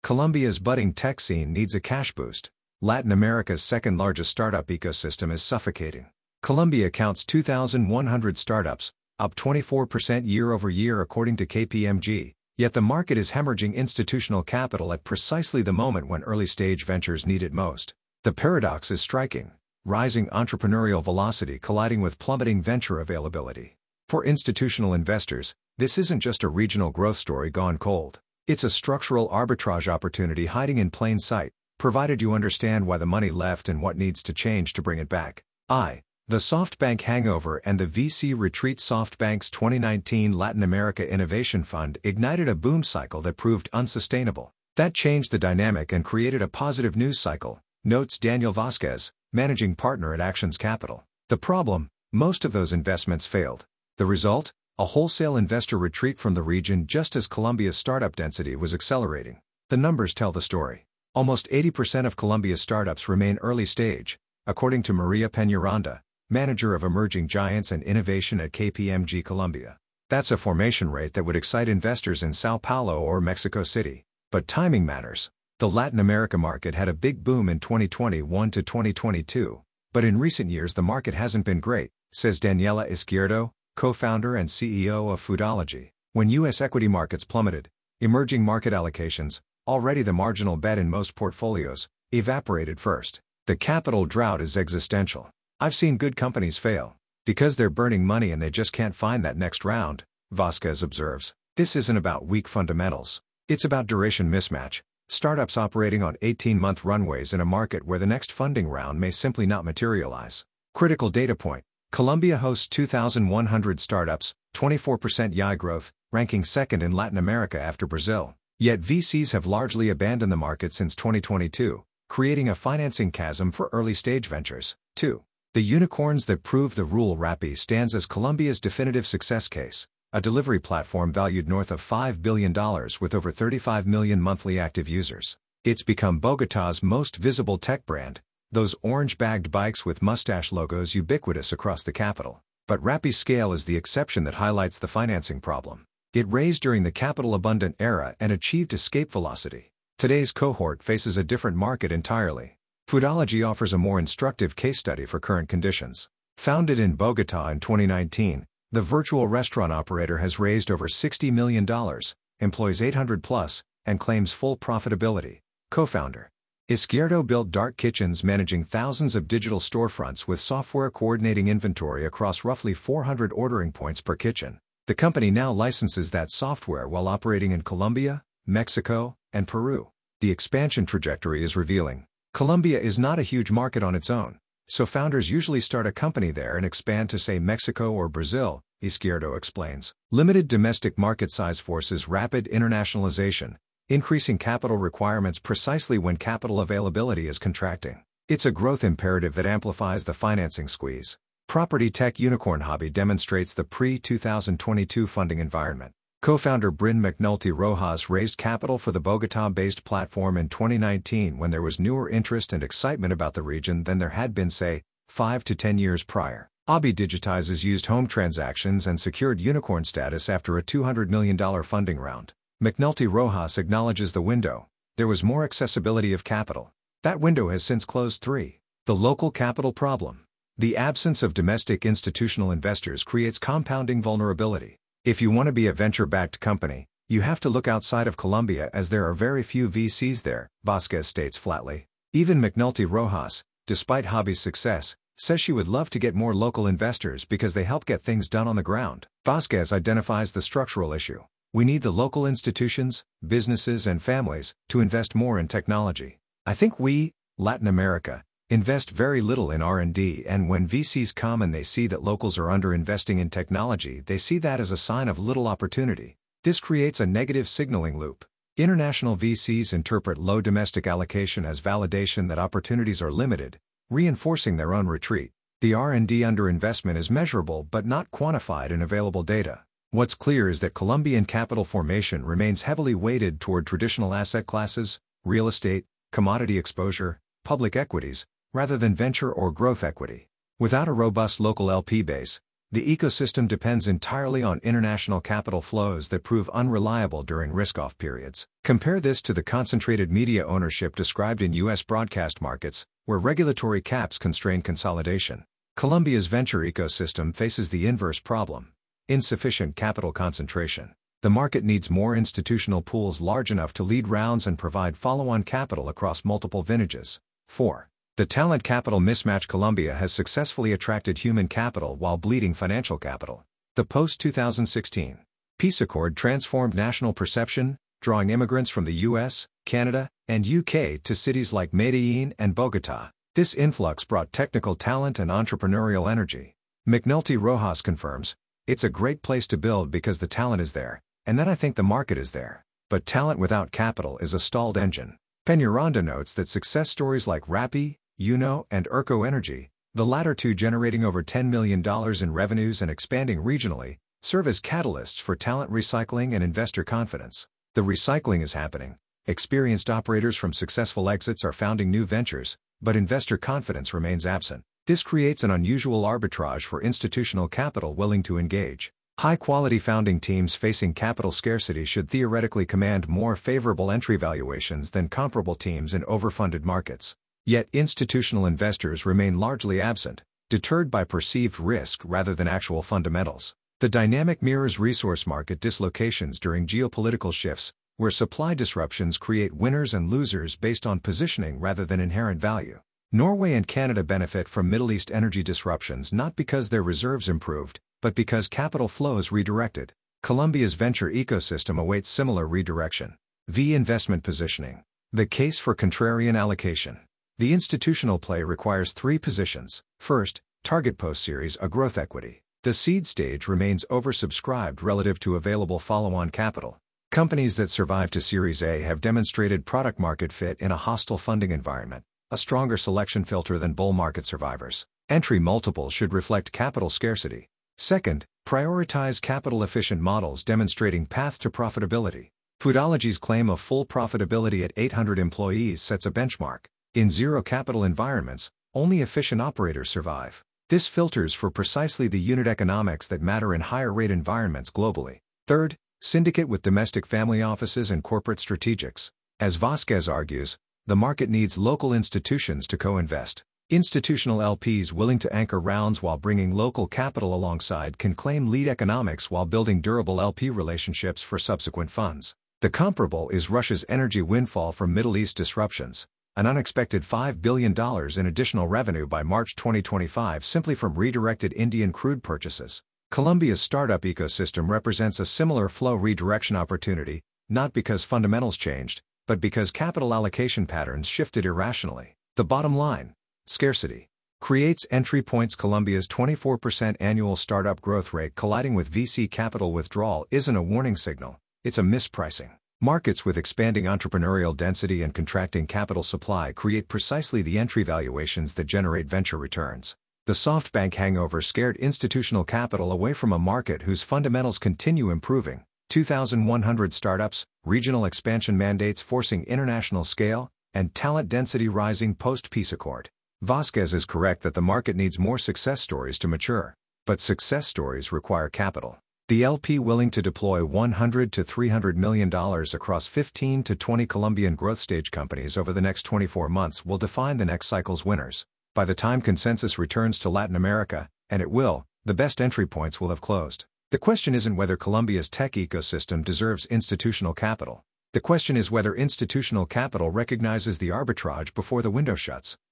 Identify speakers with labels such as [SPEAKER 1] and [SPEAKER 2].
[SPEAKER 1] Colombia's budding tech scene needs a cash boost. Latin America's second-largest startup ecosystem is suffocating. Colombia counts 2,100 startups, up 24% year-over-year according to KPMG, yet the market is hemorrhaging institutional capital at precisely the moment when early-stage ventures need it most. The paradox is striking: rising entrepreneurial velocity colliding with plummeting venture availability. For institutional investors, this isn't just a regional growth story gone cold. It's a structural arbitrage opportunity hiding in plain sight, provided you understand why the money left and what needs to change to bring it back. The SoftBank hangover and the VC retreat. SoftBank's 2019 Latin America Innovation Fund ignited a boom cycle that proved unsustainable. That changed the dynamic and created a positive news cycle, notes Daniel Vasquez, managing partner at Actions Capital. The problem: most of those investments failed. The result? A wholesale investor retreat from the region just as Colombia's startup density was accelerating. The numbers tell the story. Almost 80% of Colombia's startups remain early stage, according to Maria Peñaranda, manager of emerging giants and innovation at KPMG Colombia. That's a formation rate that would excite investors in Sao Paulo or Mexico City. But timing matters. The Latin America market had a big boom in 2021 to 2022, but in recent years the market hasn't been great, says Daniela Izquierdo, co-founder and CEO of Foodology. When U.S. equity markets plummeted, emerging market allocations, already the marginal bet in most portfolios, evaporated first. The capital drought is existential. I've seen good companies fail because they're burning money and they just can't find that next round, Vasquez observes. This isn't about weak fundamentals. It's about duration mismatch. Startups operating on 18-month runways in a market where the next funding round may simply not materialize. Critical data point: Colombia hosts 2,100 startups, 24% YoY growth, ranking second in Latin America after Brazil. Yet VCs have largely abandoned the market since 2022, creating a financing chasm for early-stage ventures. 2. The unicorns that prove the rule. Rappi stands as Colombia's definitive success case, a delivery platform valued north of $5 billion with over 35 million monthly active users. It's become Bogotà's most visible tech brand, those orange-bagged bikes with mustache logos ubiquitous across the capital. But Rappi's scale is the exception that highlights the financing problem. It raised during the capital-abundant era and achieved escape velocity. Today's cohort faces a different market entirely. Foodology offers a more instructive case study for current conditions. Founded in Bogotá in 2019, the virtual restaurant operator has raised over $60 million, employs 800+, and claims full profitability. Co-founder Izquierdo built dark kitchens managing thousands of digital storefronts with software coordinating inventory across roughly 400 ordering points per kitchen. The company now licenses that software while operating in Colombia, Mexico, and Peru. The expansion trajectory is revealing. Colombia is not a huge market on its own, so founders usually start a company there and expand to, say, Mexico or Brazil, Izquierdo explains. Limited domestic market size forces rapid internationalization, increasing capital requirements precisely when capital availability is contracting. It's a growth imperative that amplifies the financing squeeze. Property tech unicorn Hobby demonstrates the pre-2022 funding environment. Co-founder Bryn McNulty Rojas raised capital for the Bogotá-based platform in 2019 when there was newer interest and excitement about the region than there had been, say, 5 to 10 years prior. Hobby digitizes used home transactions and secured unicorn status after a $200 million funding round. McNulty Rojas acknowledges the window. There was more accessibility of capital. That window has since closed. 3. The local capital problem. The absence of domestic institutional investors creates compounding vulnerability. If you want to be a venture-backed company, you have to look outside of Colombia as there are very few VCs there, Vasquez states flatly. Even McNulty Rojas, despite Hobby's success, says she would love to get more local investors because they help get things done on the ground. Vasquez identifies the structural issue. We need the local institutions, businesses and families to invest more in technology. I think we, Latin America, invest very little in R&D, and when VCs come and they see that locals are underinvesting in technology, they see that as a sign of little opportunity. This creates a negative signaling loop. International VCs interpret low domestic allocation as validation that opportunities are limited, reinforcing their own retreat. The R&D underinvestment is measurable but not quantified in available data. What's clear is that Colombian capital formation remains heavily weighted toward traditional asset classes, real estate, commodity exposure, public equities, rather than venture or growth equity. Without a robust local LP base, the ecosystem depends entirely on international capital flows that prove unreliable during risk-off periods. Compare this to the concentrated media ownership described in U.S. broadcast markets, where regulatory caps constrain consolidation. Colombia's venture ecosystem faces the inverse problem: insufficient capital concentration. The market needs more institutional pools large enough to lead rounds and provide follow-on capital across multiple vintages. 4. The talent capital mismatch. Colombia has successfully attracted human capital while bleeding financial capital. The post-2016 peace accord transformed national perception, drawing immigrants from the US, Canada, and UK to cities like Medellin and Bogotá. This influx brought technical talent and entrepreneurial energy. McNulty Rojas confirms, "It's a great place to build because the talent is there, and then I think the market is there. But talent without capital is a stalled engine." Peñaranda notes that success stories like Rappi, Uno, and Urco Energy, the latter two generating over $10 million in revenues and expanding regionally, serve as catalysts for talent recycling and investor confidence. The recycling is happening. Experienced operators from successful exits are founding new ventures, but investor confidence remains absent. This creates an unusual arbitrage for institutional capital willing to engage. High-quality founding teams facing capital scarcity should theoretically command more favorable entry valuations than comparable teams in overfunded markets. Yet institutional investors remain largely absent, deterred by perceived risk rather than actual fundamentals. The dynamic mirrors resource market dislocations during geopolitical shifts, where supply disruptions create winners and losers based on positioning rather than inherent value. Norway and Canada benefit from Middle East energy disruptions not because their reserves improved, but because capital flows redirected. Colombia's venture ecosystem awaits similar redirection. V. Investment positioning. The case for contrarian allocation. The institutional play requires three positions. First, target post-series A growth equity. The seed stage remains oversubscribed relative to available follow-on capital. Companies that survive to Series A have demonstrated product-market fit in a hostile funding environment, a stronger selection filter than bull market survivors. Entry multiples should reflect capital scarcity. Second, prioritize capital-efficient models demonstrating path to profitability. Foodology's claim of full profitability at 800 employees sets a benchmark. In zero-capital environments, only efficient operators survive. This filters for precisely the unit economics that matter in higher-rate environments globally. Third, syndicate with domestic family offices and corporate strategics. As Vasquez argues, the market needs local institutions to co-invest. Institutional LPs willing to anchor rounds while bringing local capital alongside can claim lead economics while building durable LP relationships for subsequent funds. The comparable is Russia's energy windfall from Middle East disruptions. An unexpected $5 billion in additional revenue by March 2025 simply from redirected Indian crude purchases. Colombia's startup ecosystem represents a similar flow redirection opportunity, not because fundamentals changed, but because capital allocation patterns shifted irrationally. The bottom line: scarcity creates entry points. Colombia's 24% annual startup growth rate colliding with VC capital withdrawal isn't a warning signal, it's a mispricing. Markets with expanding entrepreneurial density and contracting capital supply create precisely the entry valuations that generate venture returns. The SoftBank hangover scared institutional capital away from a market whose fundamentals continue improving. 2,100 startups, regional expansion mandates forcing international scale, and talent density rising post-peace accord. Vasquez is correct that the market needs more success stories to mature. But success stories require capital. The LP willing to deploy $100 to $300 million across 15 to 20 Colombian growth stage companies over the next 24 months will define the next cycle's winners. By the time consensus returns to Latin America, and it will, the best entry points will have closed. The question isn't whether Colombia's tech ecosystem deserves institutional capital. The question is whether institutional capital recognizes the arbitrage before the window shuts.